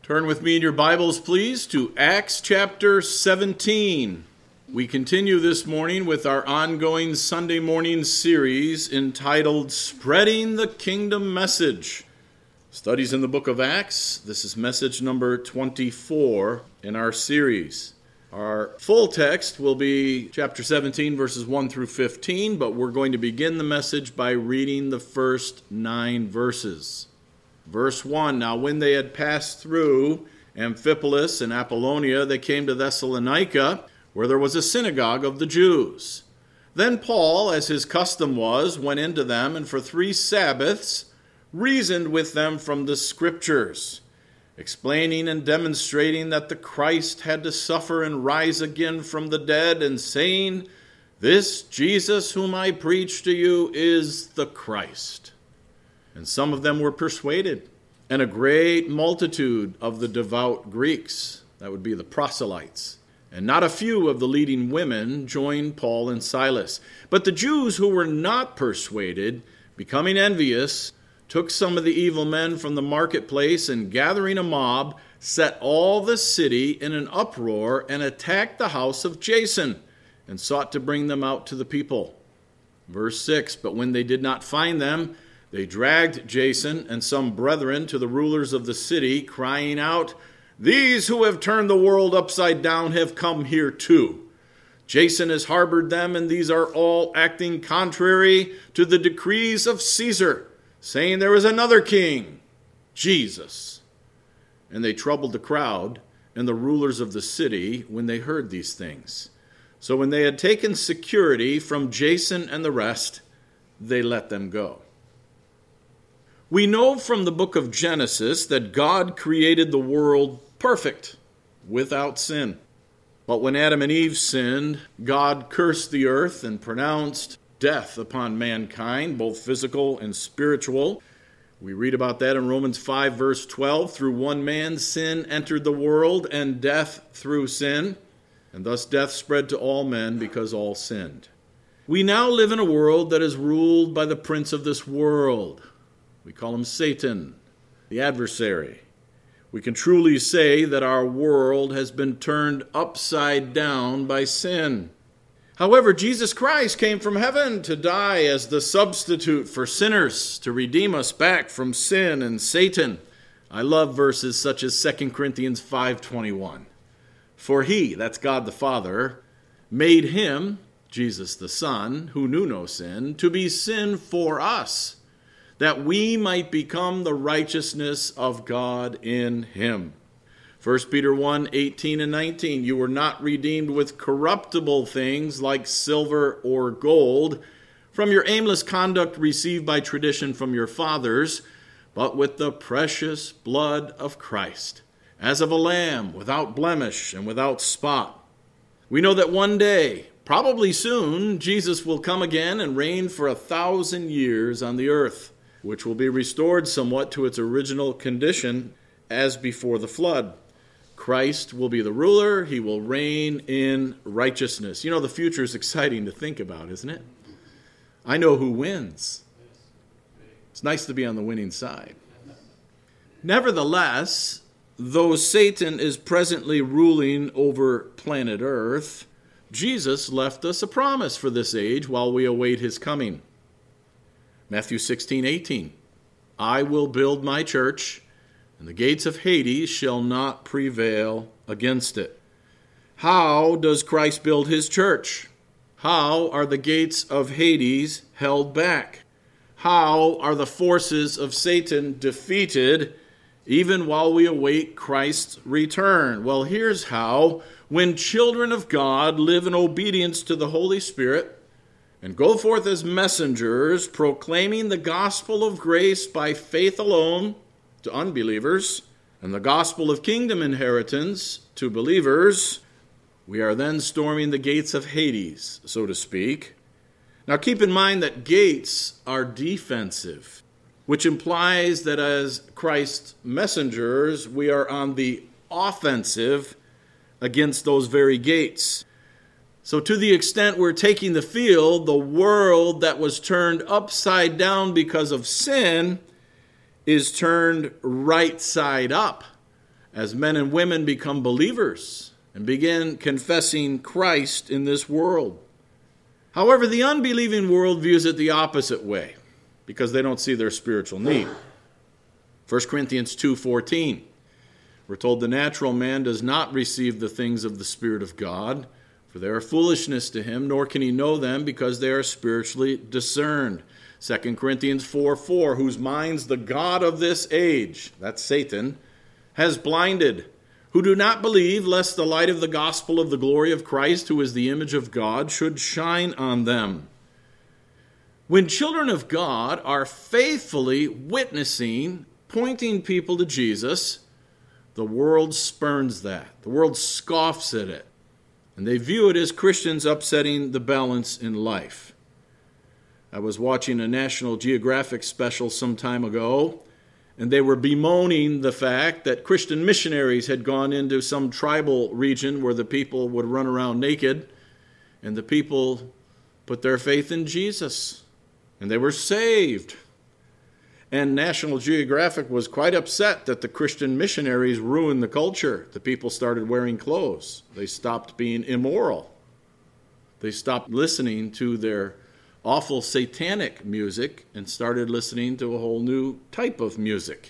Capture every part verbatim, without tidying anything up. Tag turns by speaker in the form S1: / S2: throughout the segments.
S1: Turn with me in your Bibles, please, to Acts chapter seventeen. We continue this morning with our ongoing Sunday morning series entitled Spreading the Kingdom Message. Studies in the book of Acts. This is message number twenty-four in our series. Our full text will be chapter seventeen, verses one through fifteen, but we're going to begin the message by reading the first nine verses. Verse one, now when they had passed through Amphipolis and Apollonia, they came to Thessalonica, where there was a synagogue of the Jews. Then Paul, as his custom was, went into them, and for three Sabbaths reasoned with them from the Scriptures, explaining and demonstrating that the Christ had to suffer and rise again from the dead, and saying, "This Jesus whom I preach to you is the Christ." And some of them were persuaded, and a great multitude of the devout Greeks, that would be the proselytes, and not a few of the leading women joined Paul and Silas. But the Jews who were not persuaded, becoming envious, took some of the evil men from the marketplace, and gathering a mob, set all the city in an uproar, and attacked the house of Jason, and sought to bring them out to the people. Verse six, but when they did not find them, they dragged Jason and some brethren to the rulers of the city, crying out, "These who have turned the world upside down have come here too. Jason has harbored them, and these are all acting contrary to the decrees of Caesar, saying there is another king, Jesus." And they troubled the crowd and the rulers of the city when they heard these things. So when they had taken security from Jason and the rest, they let them go. We know from the book of Genesis that God created the world perfect, without sin. But when Adam and Eve sinned, God cursed the earth and pronounced death upon mankind, both physical and spiritual. We read about that in Romans five, verse twelve. Through one man sin entered the world, and death through sin. And thus death spread to all men because all sinned. We now live in a world that is ruled by the prince of this world. We call him Satan, the adversary. We can truly say that our world has been turned upside down by sin. However, Jesus Christ came from heaven to die as the substitute for sinners, to redeem us back from sin and Satan. I love verses such as Second Corinthians five twenty-one. For he, that's God the Father, made him, Jesus the Son, who knew no sin, to be sin for us, that we might become the righteousness of God in him. First Peter one, eighteen and nineteen, you were not redeemed with corruptible things like silver or gold from your aimless conduct received by tradition from your fathers, but with the precious blood of Christ, as of a lamb without blemish and without spot. We know that one day, probably soon, Jesus will come again and reign for a thousand years on the earth, which will be restored somewhat to its original condition as before the flood. Christ will be the ruler. He will reign in righteousness. You know, the future is exciting to think about, isn't it? I know who wins. It's nice to be on the winning side. Nevertheless, though Satan is presently ruling over planet Earth, Jesus left us a promise for this age while we await his coming. Matthew sixteen, eighteen, I will build my church, and the gates of Hades shall not prevail against it. How does Christ build his church? How are the gates of Hades held back? How are the forces of Satan defeated even while we await Christ's return? Well, here's how. When children of God live in obedience to the Holy Spirit, and go forth as messengers, proclaiming the gospel of grace by faith alone to unbelievers, and the gospel of kingdom inheritance to believers, we are then storming the gates of Hades, so to speak. Now keep in mind that gates are defensive, which implies that as Christ's messengers, we are on the offensive against those very gates. So to the extent we're taking the field, the world that was turned upside down because of sin is turned right side up as men and women become believers and begin confessing Christ in this world. However, the unbelieving world views it the opposite way because they don't see their spiritual need. First Corinthians two fourteen, we're told the natural man does not receive the things of the Spirit of God, for they are foolishness to him, nor can he know them because they are spiritually discerned. Second Corinthians four four, whose minds the God of this age, that's Satan, has blinded, who do not believe, lest the light of the gospel of the glory of Christ, who is the image of God, should shine on them. When children of God are faithfully witnessing, pointing people to Jesus, the world spurns that. The world scoffs at it. And they view it as Christians upsetting the balance in life. I was watching a National Geographic special some time ago, and they were bemoaning the fact that Christian missionaries had gone into some tribal region where the people would run around naked, and the people put their faith in Jesus, and they were saved. And National Geographic was quite upset that the Christian missionaries ruined the culture. The people started wearing clothes. They stopped being immoral. They stopped listening to their awful satanic music and started listening to a whole new type of music.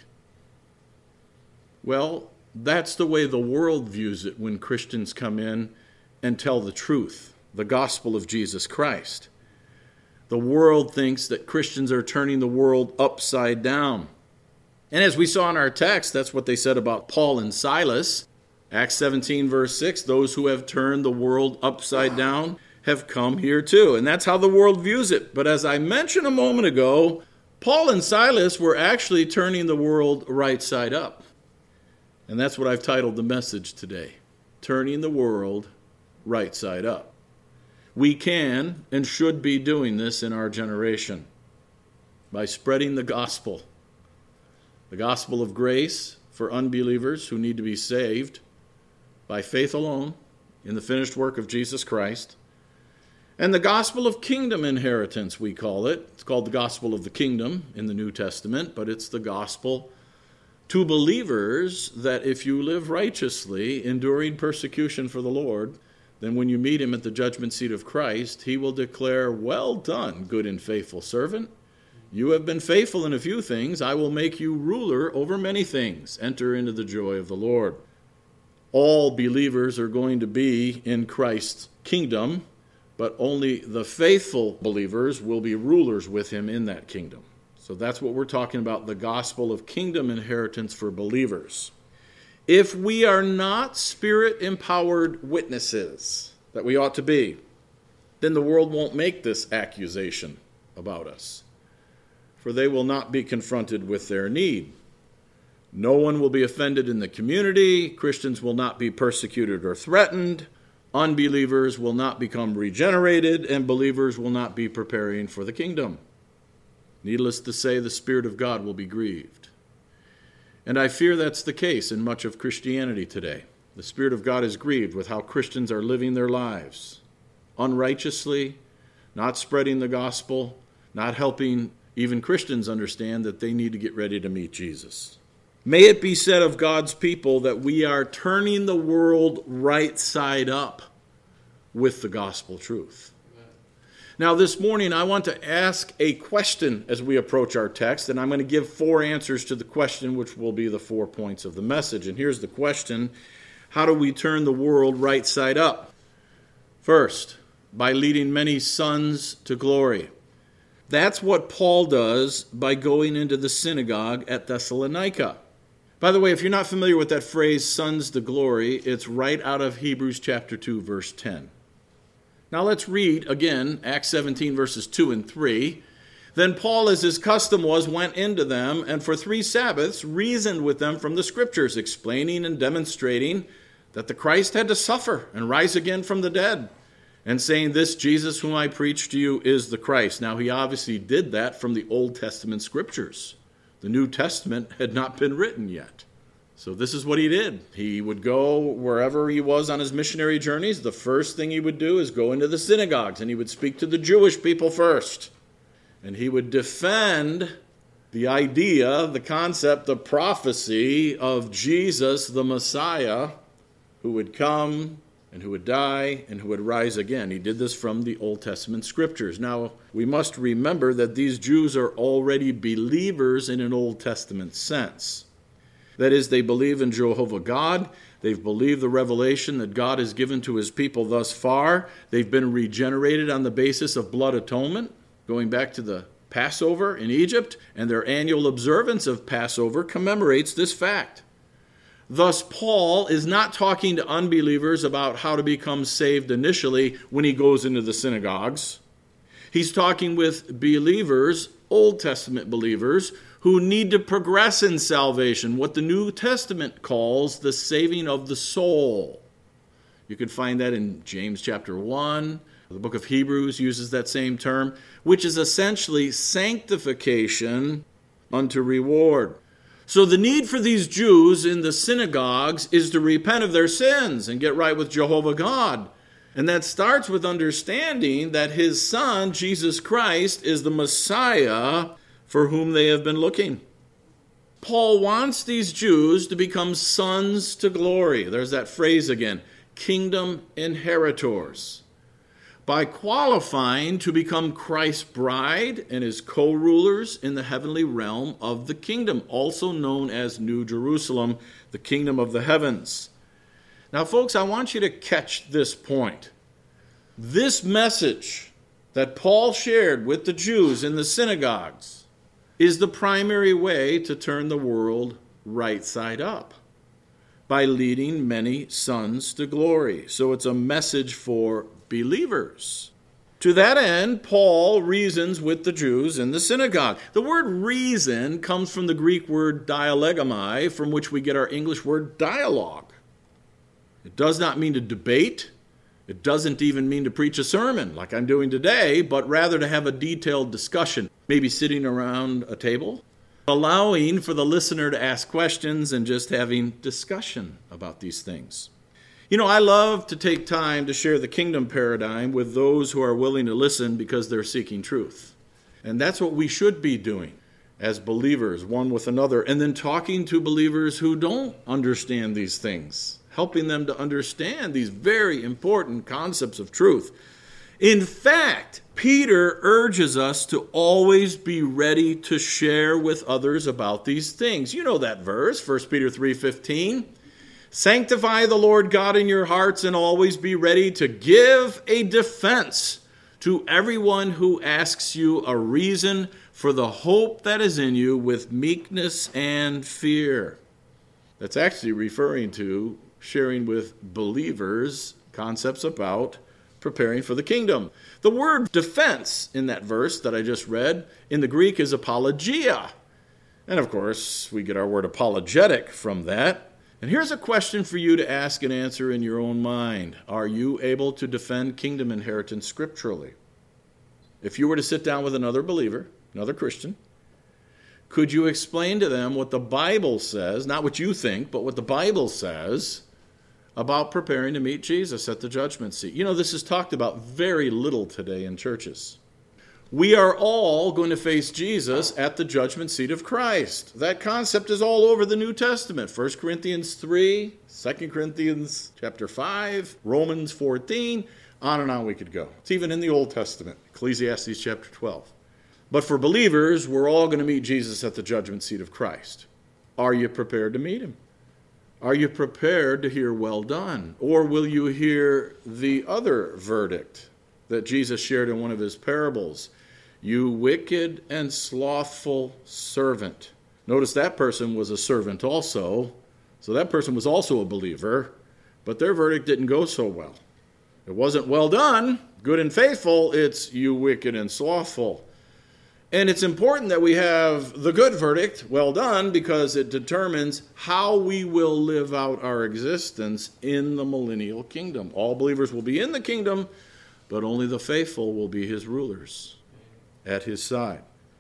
S1: Well, that's the way the world views it when Christians come in and tell the truth, the gospel of Jesus Christ. The world thinks that Christians are turning the world upside down. And as we saw in our text, that's what they said about Paul and Silas. Acts seventeen, verse six, those who have turned the world upside down have come here too. And that's how the world views it. But as I mentioned a moment ago, Paul and Silas were actually turning the world right side up. And that's what I've titled the message today, Turning the World Right Side Up. We can and should be doing this in our generation by spreading the gospel, the gospel of grace for unbelievers who need to be saved by faith alone in the finished work of Jesus Christ, and the gospel of kingdom inheritance, we call it. It's called the gospel of the kingdom in the New Testament, but it's the gospel to believers that if you live righteously, enduring persecution for the Lord, then when you meet him at the judgment seat of Christ, he will declare, well done, good and faithful servant. You have been faithful in a few things. I will make you ruler over many things. Enter into the joy of the Lord. All believers are going to be in Christ's kingdom, but only the faithful believers will be rulers with him in that kingdom. So that's what we're talking about, the gospel of kingdom inheritance for believers. If we are not Spirit-empowered witnesses that we ought to be, then the world won't make this accusation about us, for they will not be confronted with their need. No one will be offended in the community. Christians will not be persecuted or threatened. Unbelievers will not become regenerated, and believers will not be preparing for the kingdom. Needless to say, the Spirit of God will be grieved. And I fear that's the case in much of Christianity today. The Spirit of God is grieved with how Christians are living their lives unrighteously, not spreading the gospel, not helping even Christians understand that they need to get ready to meet Jesus. May it be said of God's people that we are turning the world right side up with the gospel truth. Amen. Now this morning I want to ask a question as we approach our text, and I'm going to give four answers to the question, which will be the four points of the message. And here's the question: how do we turn the world right side up? First, by leading many sons to glory. That's what Paul does by going into the synagogue at Thessalonica. By the way, if you're not familiar with that phrase, sons to glory, it's right out of Hebrews chapter two, verse ten. Now let's read again, Acts seventeen, verses two and three. Then Paul, as his custom was, went into them, and for three Sabbaths reasoned with them from the Scriptures, explaining and demonstrating that the Christ had to suffer and rise again from the dead, and saying, this Jesus whom I preach to you is the Christ. Now he obviously did that from the Old Testament Scriptures. The New Testament had not been written yet. So this is what he did. He would go wherever he was on his missionary journeys. The first thing he would do is go into the synagogues, and he would speak to the Jewish people first. And he would defend The idea, the concept, the prophecy of Jesus, the Messiah, who would come and who would die and who would rise again. He did this from the Old Testament scriptures. Now, we must remember that these Jews are already believers in an Old Testament sense. That is, they believe in Jehovah God. They've believed the revelation that God has given to his people thus far. They've been regenerated on the basis of blood atonement, going back to the Passover in Egypt, and their annual observance of Passover commemorates this fact. Thus, Paul is not talking to unbelievers about how to become saved initially when he goes into the synagogues. He's talking with believers, Old Testament believers, who need to progress in salvation, what the New Testament calls the saving of the soul. You can find that in James chapter one. The book of Hebrews uses that same term, which is essentially sanctification unto reward. So the need for these Jews in the synagogues is to repent of their sins and get right with Jehovah God. And that starts with understanding that his Son, Jesus Christ, is the Messiah for whom they have been looking. Paul wants these Jews to become sons to glory. There's that phrase again, kingdom inheritors. By qualifying to become Christ's bride and his co-rulers in the heavenly realm of the kingdom, also known as New Jerusalem, the kingdom of the heavens. Now, folks, I want you to catch this point. This message that Paul shared with the Jews in the synagogues is the primary way to turn the world right side up, by leading many sons to glory. So it's a message for believers. To that end, Paul reasons with the Jews in the synagogue. The word reason comes from the Greek word dialegomai, from which we get our English word dialogue. It does not mean to debate. It doesn't even mean to preach a sermon like I'm doing today, but rather to have a detailed discussion, maybe sitting around a table, allowing for the listener to ask questions and just having discussion about these things. You know, I love to take time to share the kingdom paradigm with those who are willing to listen because they're seeking truth. And that's what we should be doing as believers, one with another, and then talking to believers who don't understand these things, helping them to understand these very important concepts of truth. In fact, Peter urges us to always be ready to share with others about these things. You know that verse, First Peter three fifteen. Sanctify the Lord God in your hearts and always be ready to give a defense to everyone who asks you a reason for the hope that is in you with meekness and fear. That's actually referring to sharing with believers concepts about preparing for the kingdom. The word defense in that verse that I just read in the Greek is apologia. And of course, we get our word apologetic from that. And here's a question for you to ask and answer in your own mind. Are you able to defend kingdom inheritance scripturally? If you were to sit down with another believer, another Christian, could you explain to them what the Bible says, not what you think, but what the Bible says about preparing to meet Jesus at the judgment seat? You know, this is talked about very little today in churches. We are all going to face Jesus at the judgment seat of Christ. That concept is all over the New Testament. First Corinthians three, Second Corinthians chapter five, Romans fourteen, on and on we could go. It's even in the Old Testament, Ecclesiastes chapter twelve. But for believers, we're all going to meet Jesus at the judgment seat of Christ. Are you prepared to meet him? Are you prepared to hear well done? Or will you hear the other verdict that Jesus shared in one of his parables? You wicked and slothful servant. Notice that person was a servant also. So that person was also a believer, but their verdict didn't go so well. It wasn't well done, good and faithful. It's you wicked and slothful. And it's important that we have the good verdict, well done, because it determines how we will live out our existence in the millennial kingdom. All believers will be in the kingdom, but only the faithful will be his rulers at his side.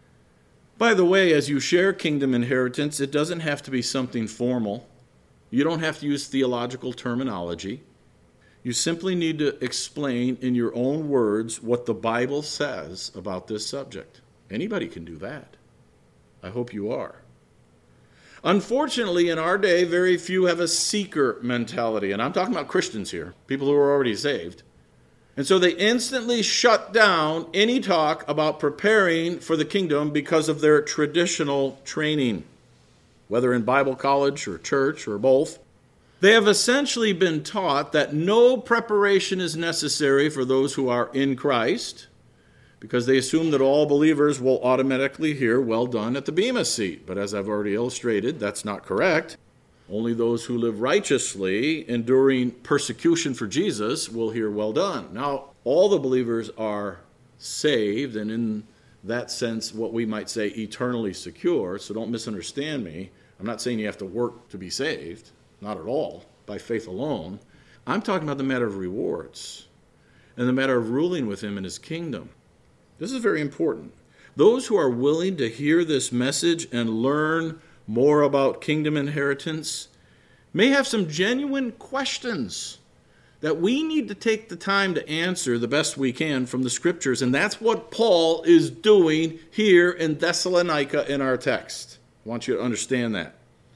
S1: By the way, as you share kingdom inheritance, it doesn't have to be something formal. You don't have to use theological terminology. You simply need to explain in your own words what the Bible says about this subject. Anybody can do that. I hope you are. Unfortunately, in our day, very few have a seeker mentality. And I'm talking about Christians here, people who are already saved. And so they instantly shut down any talk about preparing for the kingdom because of their traditional training, whether in Bible college or church or both. They have essentially been taught that no preparation is necessary for those who are in Christ, because they assume that all believers will automatically hear, "Well done," at the Bema seat. But as I've already illustrated, that's not correct. Only those who live righteously, enduring persecution for Jesus, will hear, "Well done." Now, all the believers are saved, and in that sense, what we might say, eternally secure. So don't misunderstand me. I'm not saying you have to work to be saved. Not at all. By faith alone. I'm talking about the matter of rewards and the matter of ruling with him in his kingdom. This is very important. Those who are willing to hear this message and learn more about kingdom inheritance may have some genuine questions that we need to take the time to answer the best we can from the scriptures. And that's what Paul is doing here in Thessalonica in our text. I want you to understand that.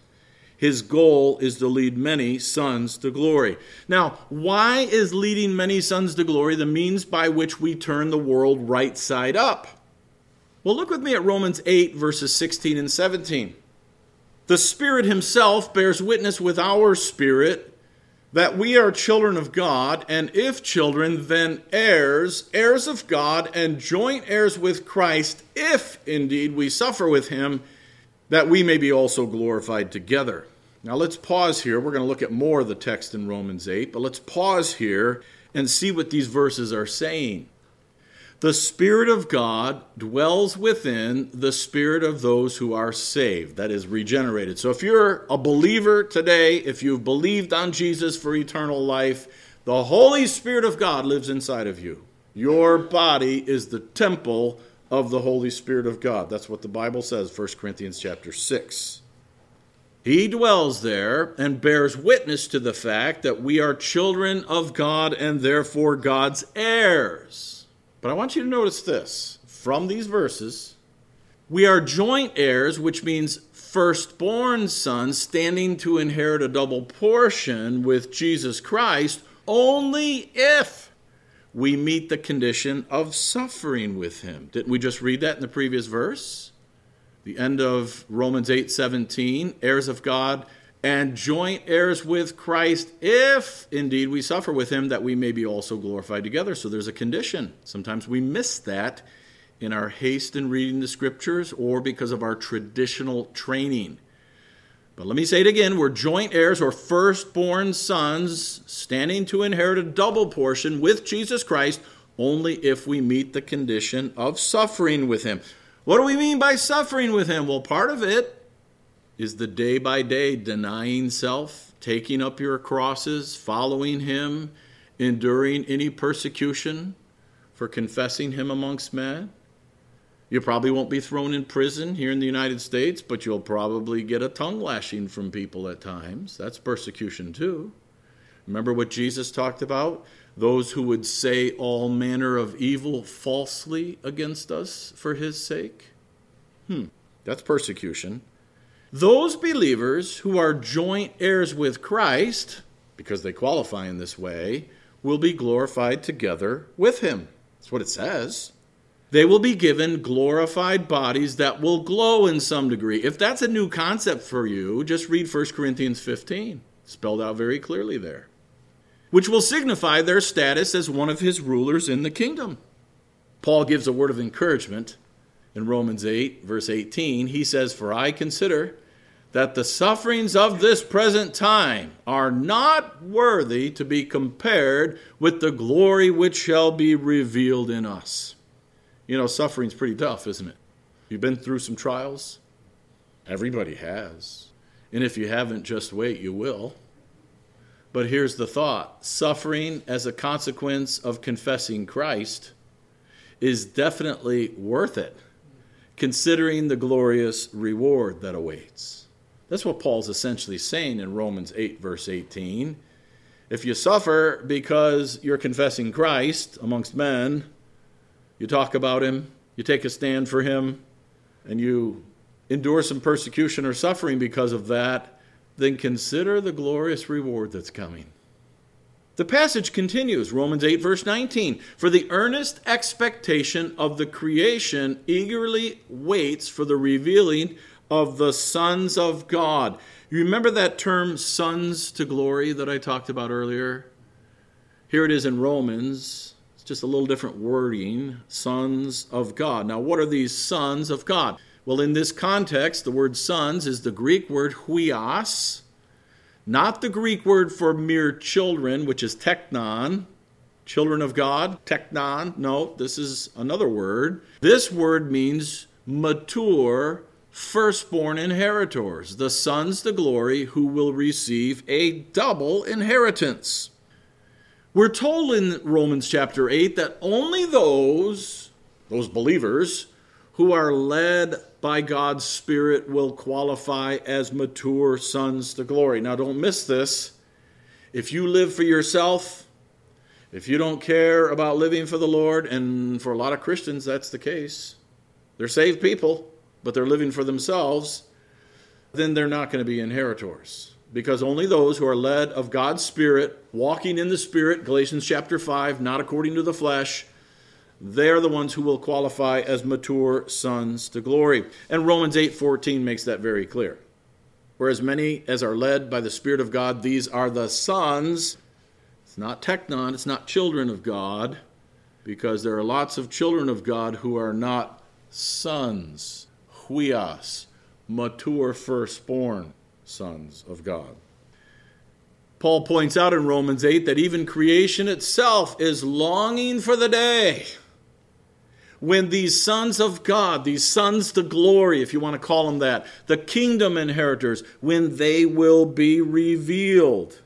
S1: His goal is to lead many sons to glory. Now, why is leading many sons to glory the means by which we turn the world right side up? Well, look with me at Romans eight, verses sixteen and seventeen. The Spirit himself bears witness with our spirit that we are children of God, and if children, then heirs, heirs of God, and joint heirs with Christ, if indeed we suffer with him, that we may be also glorified together. Now let's pause here. We're going to look at more of the text in Romans eight, but let's pause here and see what these verses are saying. The Spirit of God dwells within the spirit of those who are saved, that is, regenerated. So if you're a believer today, if you've believed on Jesus for eternal life, the Holy Spirit of God lives inside of you. Your body is the temple of the Holy Spirit of God. That's what the Bible says, First Corinthians chapter six. He dwells there and bears witness to the fact that we are children of God and therefore God's heirs. But I want you to notice this. From these verses, we are joint heirs, which means firstborn sons, standing to inherit a double portion with Jesus Christ, only if we meet the condition of suffering with him. Didn't we just read that in the previous verse? The end of Romans eight seventeen, heirs of God and joint heirs with Christ, if indeed we suffer with him, that we may be also glorified together. So there's a condition. Sometimes we miss that in our haste in reading the scriptures or because of our traditional training. But let me say it again. We're joint heirs or firstborn sons, standing to inherit a double portion with Jesus Christ, only if we meet the condition of suffering with him. What do we mean by suffering with him? Well, part of it is the day-by-day denying self, taking up your crosses, following him, enduring any persecution for confessing him amongst men. You probably won't be thrown in prison here in the United States, but you'll probably get a tongue lashing from people at times. That's persecution too. Remember what Jesus talked about? Those who would say all manner of evil falsely against us for his sake. Hmm, that's persecution. Those believers who are joint heirs with Christ, because they qualify in this way, will be glorified together with him. That's what it says. They will be given glorified bodies that will glow in some degree. If that's a new concept for you, just read First Corinthians fifteen, spelled out very clearly there, which will signify their status as one of his rulers in the kingdom. Paul gives a word of encouragement in Romans eight, verse eighteen. He says, "For I consider that the sufferings of this present time are not worthy to be compared with the glory which shall be revealed in us." You know, suffering's pretty tough, isn't it? You've been through some trials? Everybody has. And if you haven't, just wait, you will. But here's the thought. Suffering as a consequence of confessing Christ is definitely worth it, considering the glorious reward that awaits. That's what Paul's essentially saying in Romans eight, verse eighteen. If you suffer because you're confessing Christ amongst men, you talk about him, you take a stand for him, and you endure some persecution or suffering because of that, then consider the glorious reward that's coming. The passage continues, Romans eight, verse nineteen. For the earnest expectation of the creation eagerly waits for the revealing of the sons of God. You remember that term, sons to glory, that I talked about earlier? Here it is in Romans. It's just a little different wording, sons of God. Now, what are these sons of God? Well, in this context, the word sons is the Greek word huios, not the Greek word for mere children, which is teknon, children of God, teknon. No, this is another word. This word means mature, firstborn inheritors, the sons to glory who will receive a double inheritance. We're told in Romans chapter eight that only those, those believers, who are led by God's Spirit will qualify as mature sons to glory. Now, don't miss this. If you live for yourself, if you don't care about living for the Lord, and for a lot of Christians, that's the case. They're saved people, but they're living for themselves, then they're not going to be inheritors. Because only those who are led of God's Spirit, walking in the Spirit, Galatians chapter five, not according to the flesh, they are the ones who will qualify as mature sons to glory. And Romans eight fourteen makes that very clear. Whereas many as are led by the Spirit of God, these are the sons. It's not teknon, it's not children of God, because there are lots of children of God who are not sons, huios, mature firstborn sons of God. Paul points out in Romans eight that even creation itself is longing for the day when these sons of God, these sons to glory, if you want to call them that, the kingdom inheritors, when they will be revealed.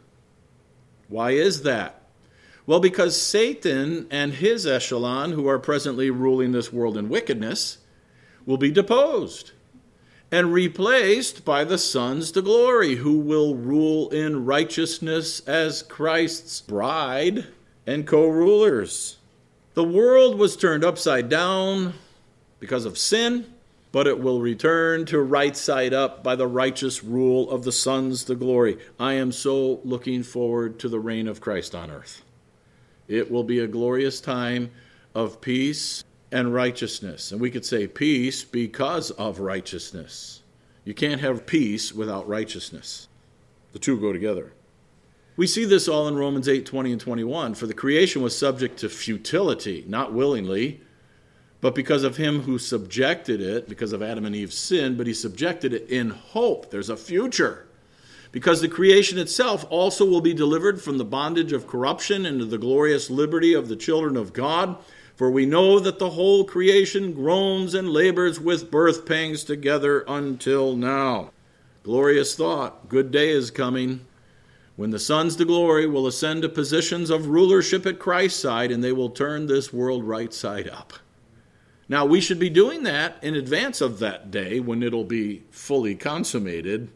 S1: Why is that? Well, because Satan and his echelon, who are presently ruling this world in wickedness, will be deposed and replaced by the sons to glory, who will rule in righteousness as Christ's bride and co-rulers. The world was turned upside down because of sin, but it will return to right side up by the righteous rule of the sons to glory. I am so looking forward to the reign of Christ on earth. It will be a glorious time of peace and righteousness. And we could say peace because of righteousness. You can't have peace without righteousness. The two go together. We see this all in Romans eight, twenty and twenty-one. For the creation was subject to futility, not willingly, but because of him who subjected it, because of Adam and Eve's sin, but he subjected it in hope. There's a future. Because the creation itself also will be delivered from the bondage of corruption into the glorious liberty of the children of God. For we know that the whole creation groans and labors with birth pangs together until now. Glorious thought. Good day is coming when the sons to glory will ascend to positions of rulership at Christ's side, and they will turn this world right side up. Now, we should be doing that in advance of that day when it'll be fully consummated.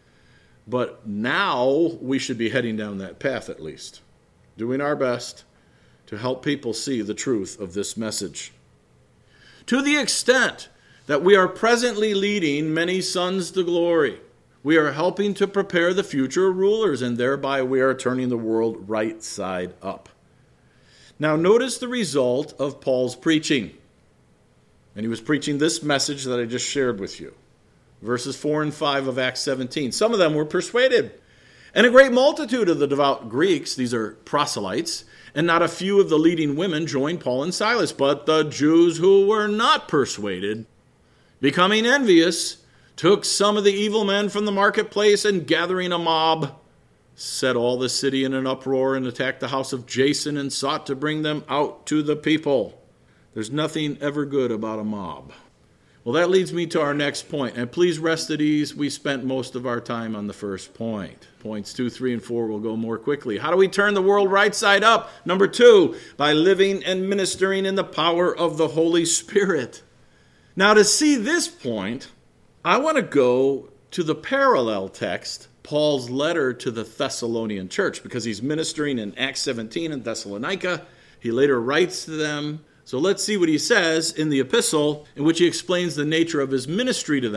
S1: But now we should be heading down that path at least, doing our best to help people see the truth of this message. To the extent that we are presently leading many sons to glory, we are helping to prepare the future rulers, and thereby we are turning the world right side up. Now notice the result of Paul's preaching. And he was preaching this message that I just shared with you. Verses four and five of Acts seventeen. Some of them were persuaded. And a great multitude of the devout Greeks, these are proselytes, and not a few of the leading women joined Paul and Silas. But the Jews who were not persuaded, becoming envious, took some of the evil men from the marketplace, and gathering a mob, set all the city in an uproar and attacked the house of Jason and sought to bring them out to the people. There's nothing ever good about a mob. Well, that leads me to our next point. And please rest at ease. We spent most of our time on the first point. Points two, three, and four will go more quickly. How do we turn the world right side up? Number two, by living and ministering in the power of the Holy Spirit. Now, to see this point, I want to go to the parallel text, Paul's letter to the Thessalonian church, because he's ministering in Acts seventeen in Thessalonica. He later writes to them. So let's see what he says in the epistle in which he explains the nature of his ministry to them.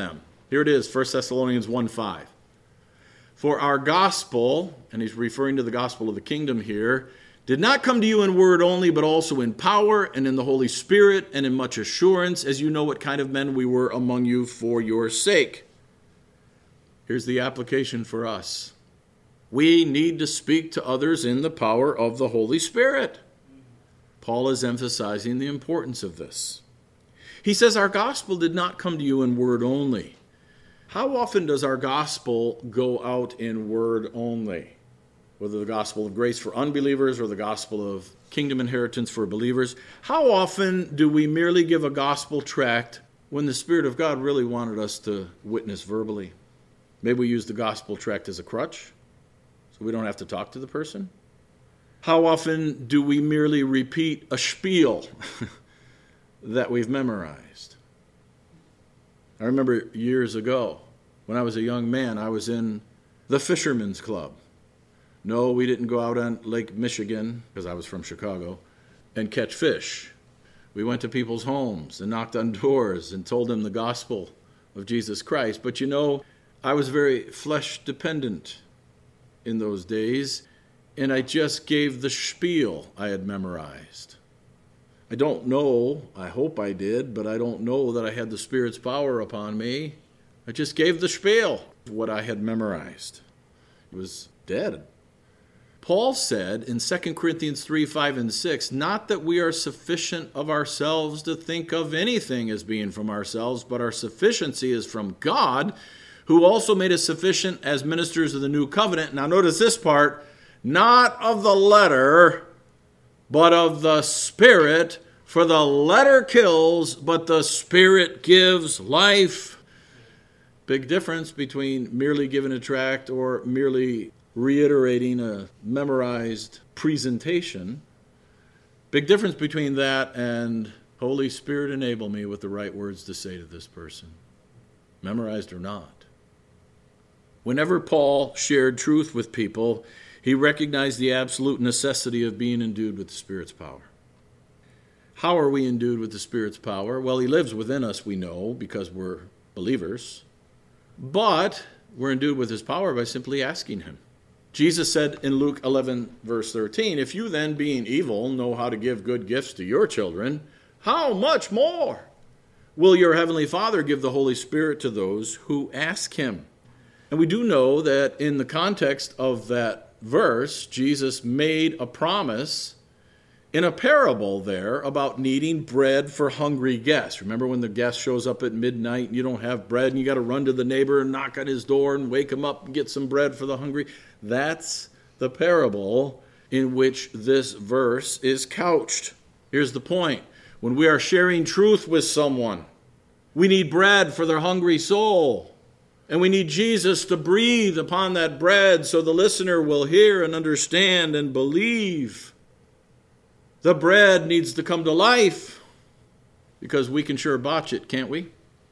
S1: Here it is, First Thessalonians one five. For our gospel, and he's referring to the gospel of the kingdom here, did not come to you in word only, but also in power and in the Holy Spirit and in much assurance, as you know what kind of men we were among you for your sake. Here's the application for us. We need to speak to others in the power of the Holy Spirit. Paul is emphasizing the importance of this. He says our gospel did not come to you in word only. How often does our gospel go out in word only? Whether the gospel of grace for unbelievers or the gospel of kingdom inheritance for believers. How often do we merely give a gospel tract when the Spirit of God really wanted us to witness verbally? Maybe we use the gospel tract as a crutch, so we don't have to talk to the person. How often do we merely repeat a spiel that we've memorized? I remember years ago, when I was a young man, I was in the Fisherman's Club. No, we didn't go out on Lake Michigan, because I was from Chicago, and catch fish. We went to people's homes and knocked on doors and told them the gospel of Jesus Christ. But you know, I was very flesh dependent in those days, and I just gave the spiel I had memorized. I don't know, I hope I did, but I don't know that I had the Spirit's power upon me. I just gave the spiel, what I had memorized. It was dead. Paul said in Second Corinthians three, five, and six, not that we are sufficient of ourselves to think of anything as being from ourselves, but our sufficiency is from God, who also made us sufficient as ministers of the new covenant. Now notice this part, not of the letter, but of the Spirit, for the letter kills, but the Spirit gives life. Big difference between merely giving a tract or merely reiterating a memorized presentation. Big difference between that and Holy Spirit, enable me with the right words to say to this person, memorized or not. Whenever Paul shared truth with people, he recognized the absolute necessity of being endued with the Spirit's power. How are we endued with the Spirit's power? Well, he lives within us, we know, because we're believers. But we're endued with his power by simply asking him. Jesus said in Luke eleven, verse thirteen, if you then, being evil, know how to give good gifts to your children, how much more will your heavenly Father give the Holy Spirit to those who ask him? And we do know that in the context of that verse, Jesus made a promise in a parable there about needing bread for hungry guests. Remember when the guest shows up at midnight and you don't have bread and you got to run to the neighbor and knock on his door and wake him up and get some bread for the hungry? That's the parable in which this verse is couched. Here's the point. When we are sharing truth with someone, we need bread for their hungry soul. And we need Jesus to breathe upon that bread so the listener will hear and understand and believe. The bread needs to come to life because we can sure botch it, can't we?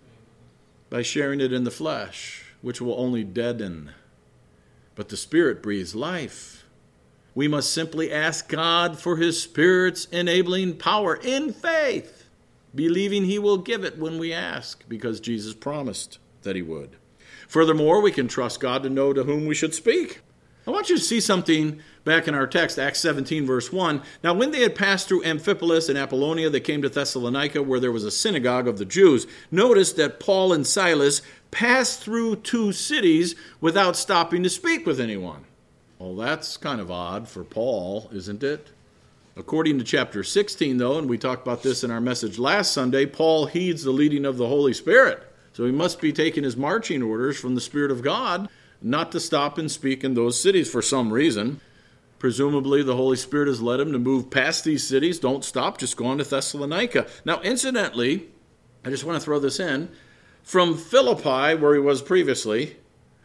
S1: By sharing it in the flesh, which will only deaden. But the Spirit breathes life. We must simply ask God for his Spirit's enabling power in faith, believing he will give it when we ask, because Jesus promised that he would. Furthermore, we can trust God to know to whom we should speak. I want you to see something back in our text, Acts seventeen, verse one. Now, when they had passed through Amphipolis and Apollonia, they came to Thessalonica, where there was a synagogue of the Jews. Notice that Paul and Silas passed through two cities without stopping to speak with anyone. Well, that's kind of odd for Paul, isn't it? According to chapter sixteen, though, and we talked about this in our message last Sunday, Paul heeds the leading of the Holy Spirit. So he must be taking his marching orders from the Spirit of God not to stop and speak in those cities for some reason. Presumably, the Holy Spirit has led him to move past these cities. Don't stop, just go on to Thessalonica. Now, incidentally, I just want to throw this in. From Philippi, where he was previously,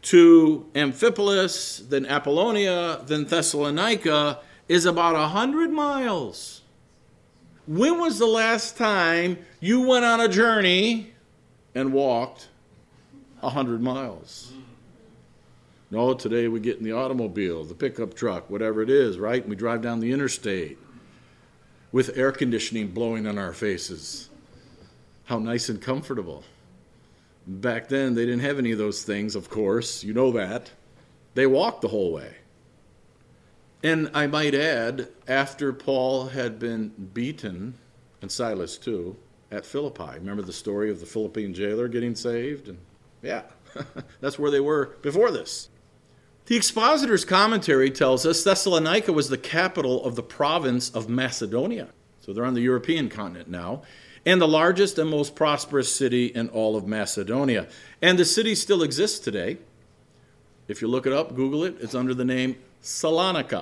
S1: to Amphipolis, then Apollonia, then Thessalonica, is about a hundred miles. When was the last time you went on a journey and walked a hundred miles? No, today we get in the automobile, the pickup truck, whatever it is, right? And we drive down the interstate with air conditioning blowing on our faces. How nice and comfortable. Back then, they didn't have any of those things, of course. You know that. They walked the whole way. And I might add, after Paul had been beaten, and Silas too, at Philippi. Remember the story of the Philippine jailer getting saved? And yeah, that's where they were before this. The expositor's commentary tells us Thessalonica was the capital of the province of Macedonia. So they're on the European continent now. And the largest and most prosperous city in all of Macedonia. And the city still exists today. If you look it up, Google it, it's under the name Salonika.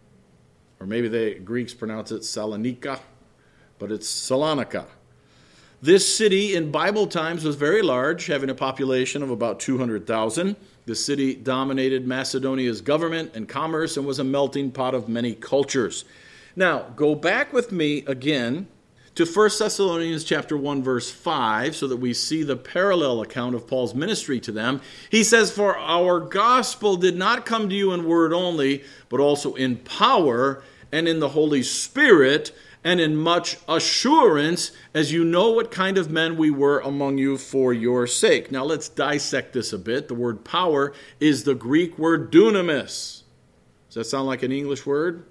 S1: Or maybe the Greeks pronounce it Salonika, but it's Salonika. This city in Bible times was very large, having a population of about two hundred thousand. The city dominated Macedonia's government and commerce and was a melting pot of many cultures. Now, go back with me again to First Thessalonians chapter one, verse five, so that we see the parallel account of Paul's ministry to them. He says, "For our gospel did not come to you in word only, but also in power and in the Holy Spirit, and in much assurance, as you know what kind of men we were among you for your sake." Now let's dissect this a bit. The word power is the Greek word dunamis. Does that sound like an English word?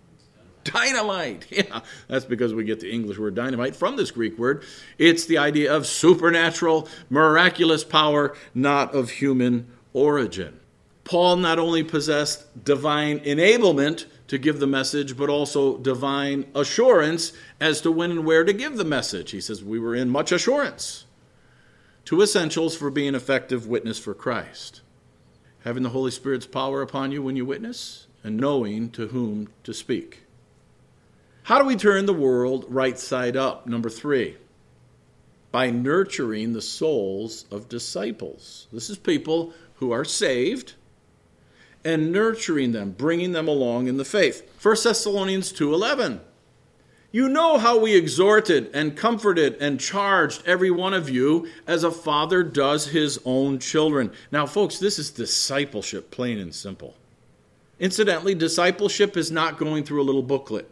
S1: Dynamite. Yeah, that's because we get the English word dynamite from this Greek word. It's the idea of supernatural, miraculous power, not of human origin. Paul not only possessed divine enablement to give the message, but also divine assurance as to when and where to give the message. He says we were in much assurance. Two essentials for being an effective witness for Christ: having the Holy Spirit's power upon you when you witness, and knowing to whom to speak. How do we turn the world right side up? Number three, by nurturing the souls of disciples. This is people who are saved, and nurturing them, bringing them along in the faith. First Thessalonians two eleven. You know how we exhorted and comforted and charged every one of you as a father does his own children. Now, folks, this is discipleship, plain and simple. Incidentally, discipleship is not going through a little booklet.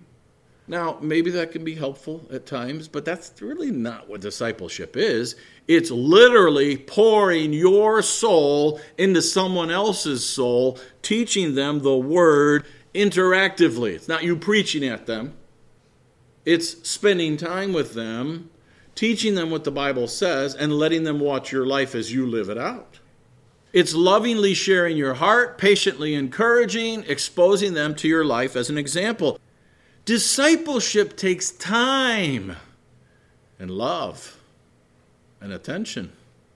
S1: Now, maybe that can be helpful at times, but that's really not what discipleship is. It's literally pouring your soul into someone else's soul, teaching them the word interactively. It's not you preaching at them. It's spending time with them, teaching them what the Bible says, and letting them watch your life as you live it out. It's lovingly sharing your heart, patiently encouraging, exposing them to your life as an example. Discipleship takes time and love and attention.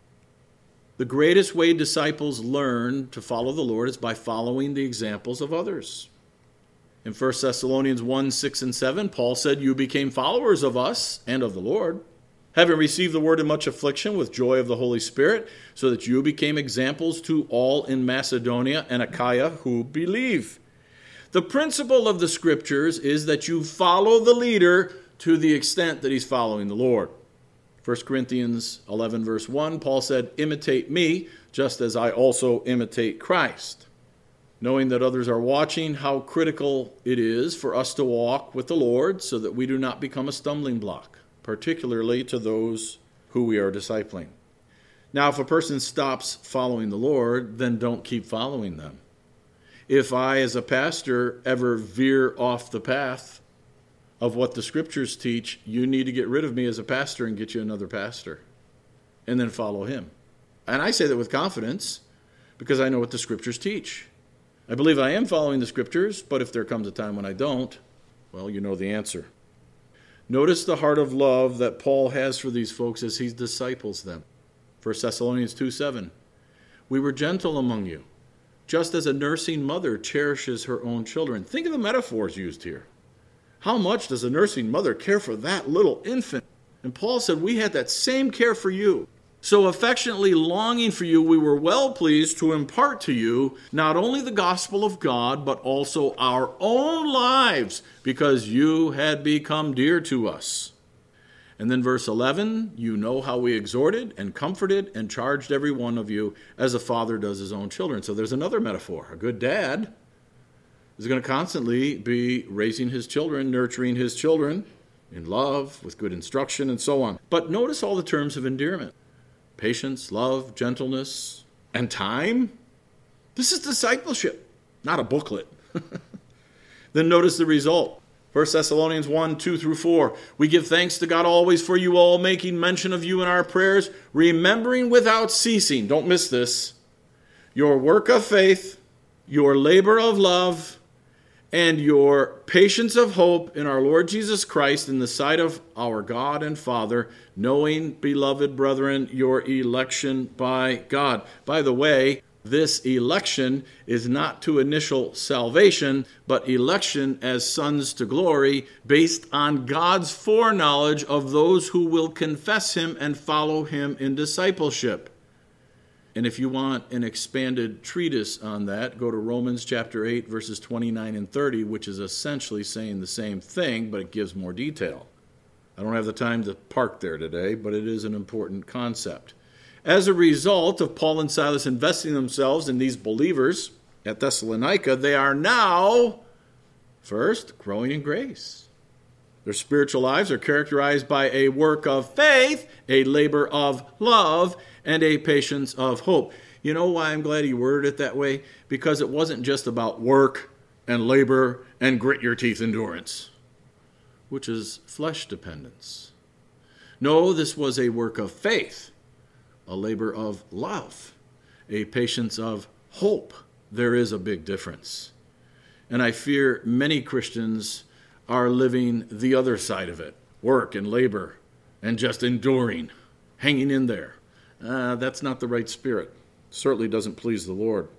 S1: The greatest way disciples learn to follow the Lord is by following the examples of others. In First Thessalonians one, six, and seven, Paul said, "You became followers of us and of the Lord, having received the word in much affliction with joy of the Holy Spirit, so that you became examples to all in Macedonia and Achaia who believe." The principle of the Scriptures is that you follow the leader to the extent that he's following the Lord. First Corinthians eleven, verse one, Paul said, "Imitate me, just as I also imitate Christ." Knowing that others are watching, how critical it is for us to walk with the Lord so that we do not become a stumbling block, particularly to those who we are discipling. Now, if a person stops following the Lord, then don't keep following them. If I, as a pastor, ever veer off the path of what the Scriptures teach, you need to get rid of me as a pastor and get you another pastor, and then follow him. And I say that with confidence because I know what the Scriptures teach. I believe I am following the Scriptures, but if there comes a time when I don't, well, you know the answer. Notice the heart of love that Paul has for these folks as he disciples them. First Thessalonians two seven, "We were gentle among you, just as a nursing mother cherishes her own children." Think of the metaphors used here. How much does a nursing mother care for that little infant? And Paul said, we had that same care for you. So affectionately longing for you, we were well pleased to impart to you not only the gospel of God, but also our own lives, because you had become dear to us. And then verse eleven, you know how we exhorted and comforted and charged every one of you as a father does his own children. So there's another metaphor. A good dad is going to constantly be raising his children, nurturing his children in love, with good instruction, and so on. But notice all the terms of endearment. patience, love, gentleness, and time. This is discipleship, not a booklet. Then notice the result. First Thessalonians one, two through four. We give thanks to God always for you all, making mention of you in our prayers, remembering without ceasing, don't miss this, your work of faith, your labor of love, and your patience of hope in our Lord Jesus Christ in the sight of our God and Father, knowing, beloved brethren, your election by God. By the way, this election is not to initial salvation, but election as sons to glory, based on God's foreknowledge of those who will confess him and follow him in discipleship. And if you want an expanded treatise on that, go to Romans chapter eight, verses twenty-nine and thirty, which is essentially saying the same thing, but it gives more detail. I don't have the time to park there today, but it is an important concept. As a result of Paul and Silas investing themselves in these believers at Thessalonica, they are now, first, growing in grace. Their spiritual lives are characterized by a work of faith, a labor of love, and a patience of hope. You know why I'm glad he worded it that way? Because it wasn't just about work and labor and grit your teeth endurance, which is flesh dependence. No, this was a work of faith, a labor of love, a patience of hope. There is a big difference. And I fear many Christians are living the other side of it, work and labor and just enduring, hanging in there. Uh, that's not the right spirit. Certainly doesn't please the Lord.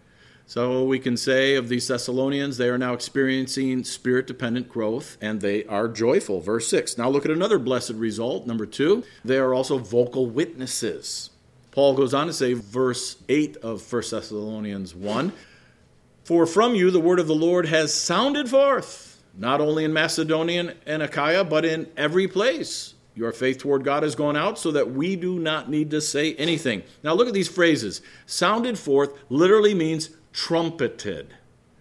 S1: So we can say of these Thessalonians, they are now experiencing spirit-dependent growth, and they are joyful. Verse six. Now look at another blessed result. Number two, they are also vocal witnesses. Paul goes on to say, verse eight of First Thessalonians one, for from you the word of the Lord has sounded forth, not only in Macedonia and Achaia, but in every place. Your faith toward God has gone out so that we do not need to say anything. Now look at these phrases. Sounded forth literally means trumpeted.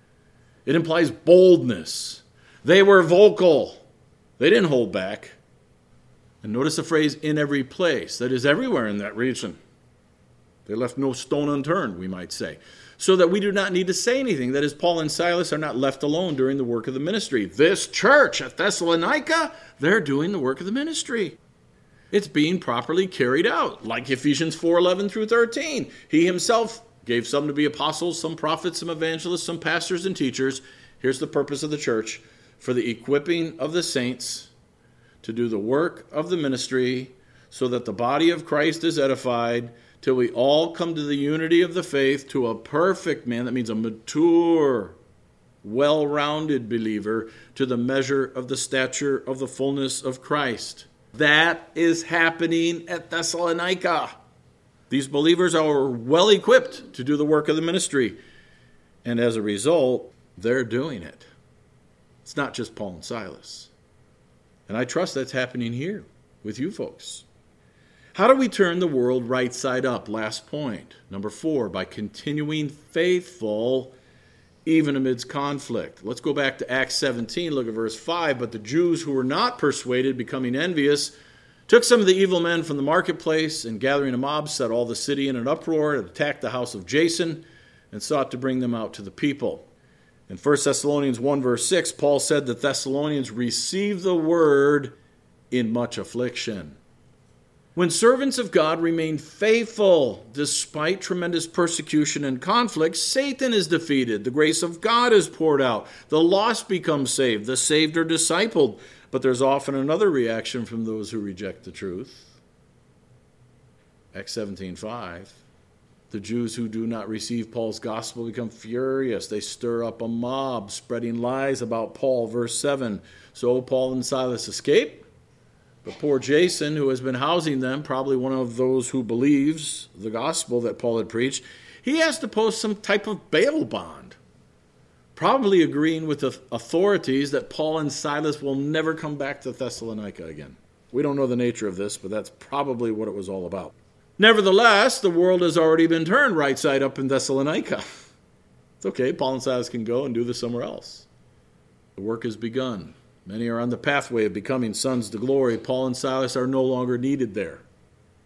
S1: It implies boldness. They were vocal. They didn't hold back. And notice the phrase, in every place. That is everywhere in that region. They left no stone unturned, we might say. So that we do not need to say anything. That is, Paul and Silas are not left alone during the work of the ministry. This church at Thessalonica, they're doing the work of the ministry. It's being properly carried out, like Ephesians four, eleven through thirteen. He himself gave some to be apostles, some prophets, some evangelists, some pastors and teachers. Here's the purpose of the church: for the equipping of the saints to do the work of the ministry, so that the body of Christ is edified, till we all come to the unity of the faith, to a perfect man, that means a mature, well-rounded believer, to the measure of the stature of the fullness of Christ. That is happening at Thessalonica. These believers are well equipped to do the work of the ministry. And as a result, they're doing it. It's not just Paul and Silas. And I trust that's happening here with you folks. How do we turn the world right side up? Last point. Number four, by continuing faithful even amidst conflict. Let's go back to Acts seventeen, look at verse five. But the Jews who were not persuaded, becoming envious, took some of the evil men from the marketplace, and gathering a mob, set all the city in an uproar, and attacked the house of Jason, and sought to bring them out to the people. In First Thessalonians one, verse six, Paul said the Thessalonians received the word in much affliction. When servants of God remain faithful despite tremendous persecution and conflict, Satan is defeated. The grace of God is poured out. The lost become saved. The saved are discipled. But there's often another reaction from those who reject the truth. Acts seventeen five. The Jews who do not receive Paul's gospel become furious. They stir up a mob, spreading lies about Paul. Verse seven. So Paul and Silas escape. But poor Jason, who has been housing them, probably one of those who believes the gospel that Paul had preached, he has to post some type of bail bond, probably agreeing with the authorities that Paul and Silas will never come back to Thessalonica again. We don't know the nature of this, but that's probably what it was all about. Nevertheless, the world has already been turned right side up in Thessalonica. It's okay, Paul and Silas can go and do this somewhere else. The work has begun. Many are on the pathway of becoming sons to glory. Paul and Silas are no longer needed there.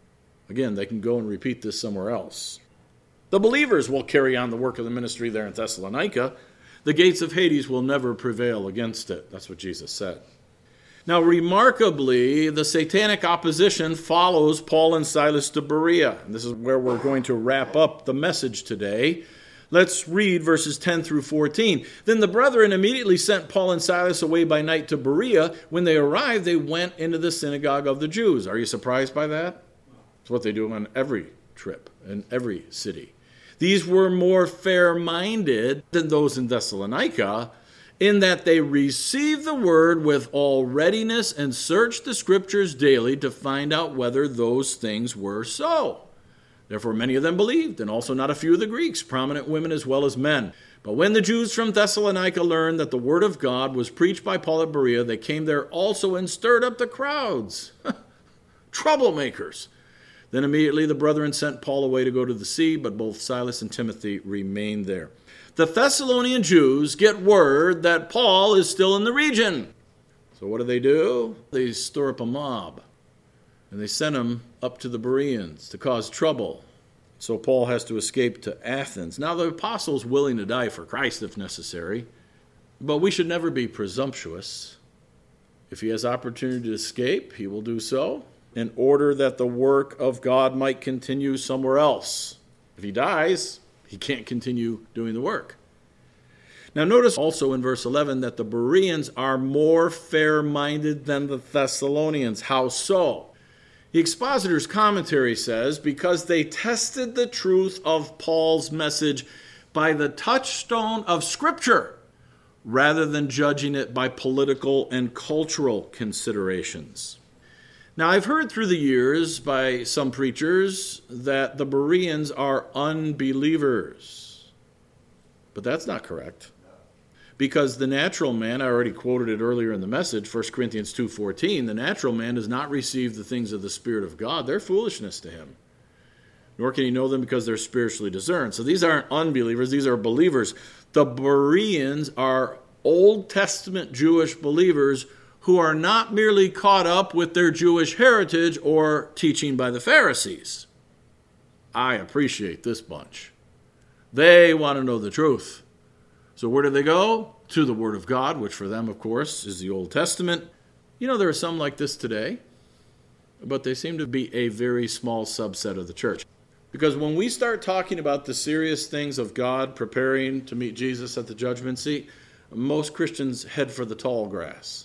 S1: Again, they can go and repeat this somewhere else. The believers will carry on the work of the ministry there in Thessalonica. The gates of Hades will never prevail against it. That's what Jesus said. Now, remarkably, the satanic opposition follows Paul and Silas to Berea. And this is where we're going to wrap up the message today. Let's read verses ten through fourteen. Then the brethren immediately sent Paul and Silas away by night to Berea. When they arrived, they went into the synagogue of the Jews. Are you surprised by that? It's what they do on every trip, in every city. These were more fair-minded than those in Thessalonica, in that they received the word with all readiness and searched the scriptures daily to find out whether those things were so. Therefore many of them believed, and also not a few of the Greeks, prominent women as well as men. But when the Jews from Thessalonica learned that the word of God was preached by Paul at Berea, they came there also and stirred up the crowds. Troublemakers. Then immediately the brethren sent Paul away to go to the sea, but both Silas and Timothy remained there. The Thessalonian Jews get word that Paul is still in the region. So what do they do? They stir up a mob, and they send him up to the Bereans to cause trouble. So Paul has to escape to Athens. Now the apostle's willing to die for Christ if necessary, but we should never be presumptuous. If he has opportunity to escape, he will do so, in order that the work of God might continue somewhere else. If he dies, he can't continue doing the work. Now notice also in verse eleven that the Bereans are more fair-minded than the Thessalonians. How so? The expositor's commentary says, because they tested the truth of Paul's message by the touchstone of Scripture, rather than judging it by political and cultural considerations. Now, I've heard through the years by some preachers that the Bereans are unbelievers. But that's not correct. Because the natural man, I already quoted it earlier in the message, First Corinthians two fourteen, the natural man does not receive the things of the Spirit of God. They're foolishness to him. Nor can he know them because they're spiritually discerned. So these aren't unbelievers, these are believers. The Bereans are Old Testament Jewish believers who are not merely caught up with their Jewish heritage or teaching by the Pharisees. I appreciate this bunch. They want to know the truth. So where do they go? To the Word of God, which for them, of course, is the Old Testament. You know, there are some like this today, but they seem to be a very small subset of the church. Because when we start talking about the serious things of God preparing to meet Jesus at the judgment seat, most Christians head for the tall grass.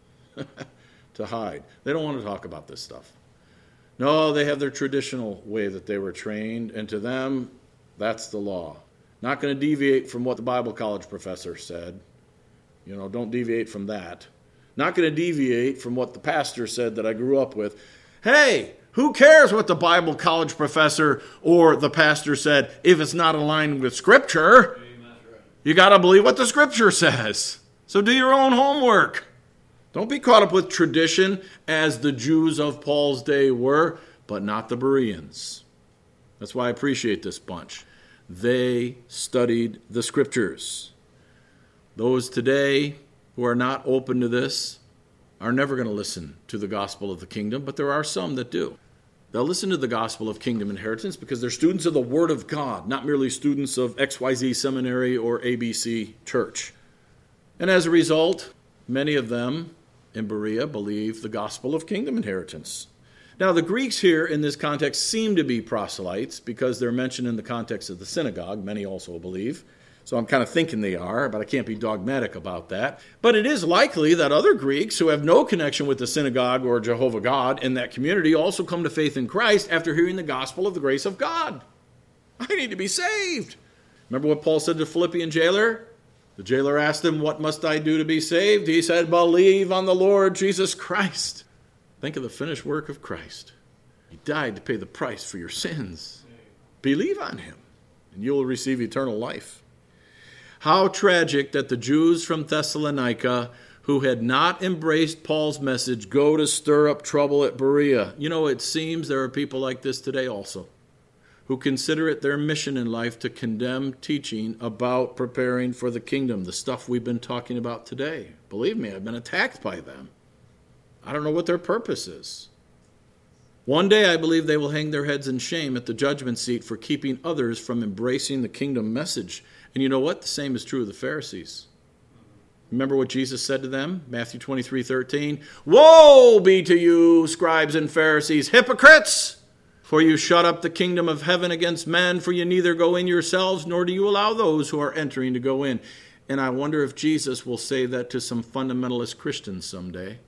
S1: To hide. They don't want to talk about this stuff. No, they have their traditional way that they were trained, and to them, that's the law. Not going to deviate from what the Bible college professor said. You know, don't deviate from that. Not going to deviate from what the pastor said that I grew up with. Hey, who cares what the Bible college professor or the pastor said if it's not aligned with Scripture? You got to believe what the Scripture says. So do your own homework. Don't be caught up with tradition as the Jews of Paul's day were, but not the Bereans. That's why I appreciate this bunch. They studied the Scriptures. Those today who are not open to this are never going to listen to the gospel of the kingdom, but there are some that do. They'll listen to the gospel of kingdom inheritance because they're students of the Word of God, not merely students of X Y Z seminary or A B C church. And as a result, many of them in Berea believe the gospel of kingdom inheritance. Now, the Greeks here in this context seem to be proselytes because they're mentioned in the context of the synagogue. Many also believe. So I'm kind of thinking they are, but I can't be dogmatic about that. But it is likely that other Greeks who have no connection with the synagogue or Jehovah God in that community also come to faith in Christ after hearing the gospel of the grace of God. I need to be saved. Remember what Paul said to the Philippian jailer? The jailer asked him, what must I do to be saved? He said, believe on the Lord Jesus Christ. Think of the finished work of Christ. He died to pay the price for your sins. Believe on him, and you will receive eternal life. How tragic that the Jews from Thessalonica who had not embraced Paul's message go to stir up trouble at Berea. You know, it seems there are people like this today also, who consider it their mission in life to condemn teaching about preparing for the kingdom, the stuff we've been talking about today. Believe me, I've been attacked by them. I don't know what their purpose is. One day I believe they will hang their heads in shame at the judgment seat for keeping others from embracing the kingdom message. And you know what? The same is true of the Pharisees. Remember what Jesus said to them? Matthew twenty-three thirteen. Woe be to you, scribes and Pharisees, hypocrites! For you shut up the kingdom of heaven against men, for you neither go in yourselves, nor do you allow those who are entering to go in. And I wonder if Jesus will say that to some fundamentalist Christians someday.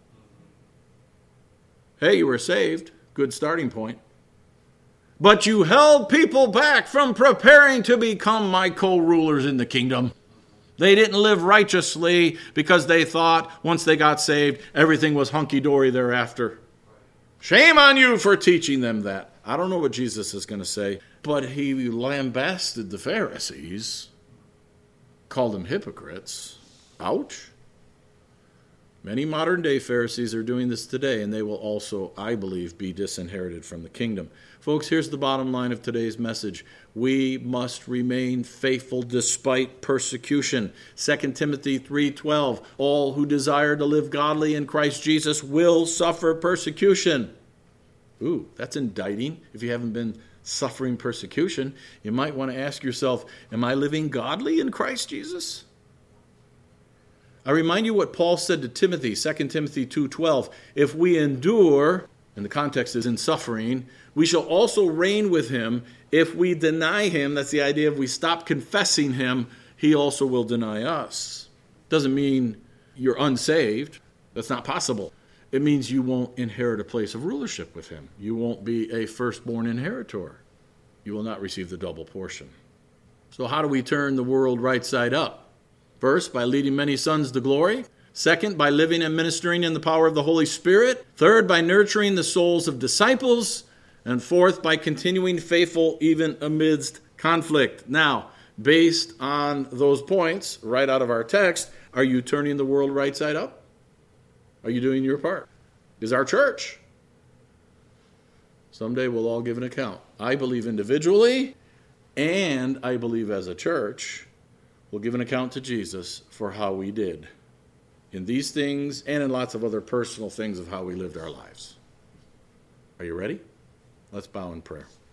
S1: Hey, you were saved. Good starting point. But you held people back from preparing to become my co-rulers in the kingdom. They didn't live righteously because they thought once they got saved, everything was hunky-dory thereafter. Shame on you for teaching them that. I don't know what Jesus is going to say, but he lambasted the Pharisees, called them hypocrites. Ouch. Many modern-day Pharisees are doing this today, and they will also, I believe, be disinherited from the kingdom. Folks, here's the bottom line of today's message. We must remain faithful despite persecution. Second Timothy three twelve, all who desire to live godly in Christ Jesus will suffer persecution. Ooh, that's indicting. If you haven't been suffering persecution, you might want to ask yourself, am I living godly in Christ Jesus? I remind you what Paul said to Timothy, Second Timothy two twelve. If we endure, and the context is in suffering, we shall also reign with him. If we deny him, that's the idea, if we stop confessing him, he also will deny us. Doesn't mean you're unsaved. That's not possible. It means you won't inherit a place of rulership with him. You won't be a firstborn inheritor. You will not receive the double portion. So how do we turn the world right side up? First, by leading many sons to glory. Second, by living and ministering in the power of the Holy Spirit. Third, by nurturing the souls of disciples. And fourth, by continuing faithful even amidst conflict. Now, based on those points right out of our text, are you turning the world right side up? Are you doing your part? Is our church? Someday we'll all give an account. I believe individually, and I believe as a church, we'll give an account to Jesus for how we did in these things and in lots of other personal things of how we lived our lives. Are you ready? Let's bow in prayer.